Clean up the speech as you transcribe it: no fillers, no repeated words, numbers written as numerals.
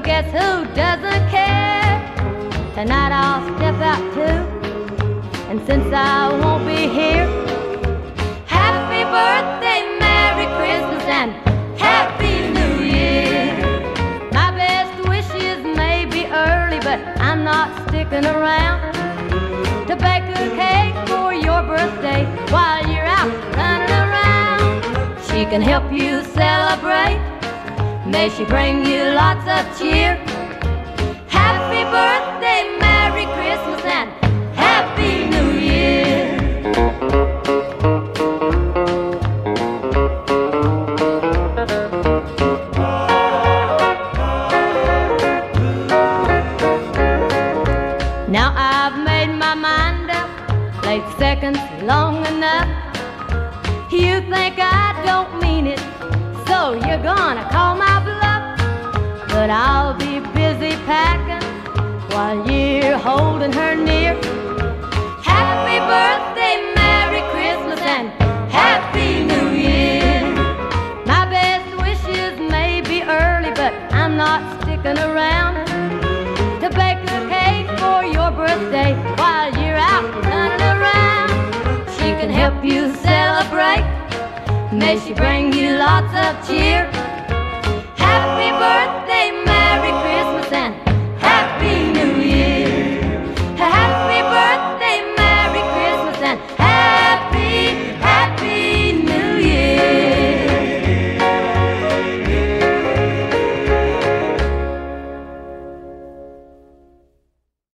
guess who doesn't care? Tonight I'll step out too, and since I won't be here, happy birthday, Merry Christmas, and Happy New Year. My best wishes may be early, but I'm not sticking around to bake a cake for your birthday while you're out running around. She can help you celebrate, may she bring you lots of cheer. Happy birthday, Merry Christmas, and Happy New Year. Now I've made my mind up, played seconds long enough. You think I don't mean it, so you're gonna call my bluff. But I'll be busy packing while you're holding her near. Happy birthday, Merry Christmas, and Happy New Year. My best wishes may be early, but I'm not sticking around to bake a cake for your birthday while you're out running around. She can help you celebrate, may she bring you lots of cheer. Happy birthday,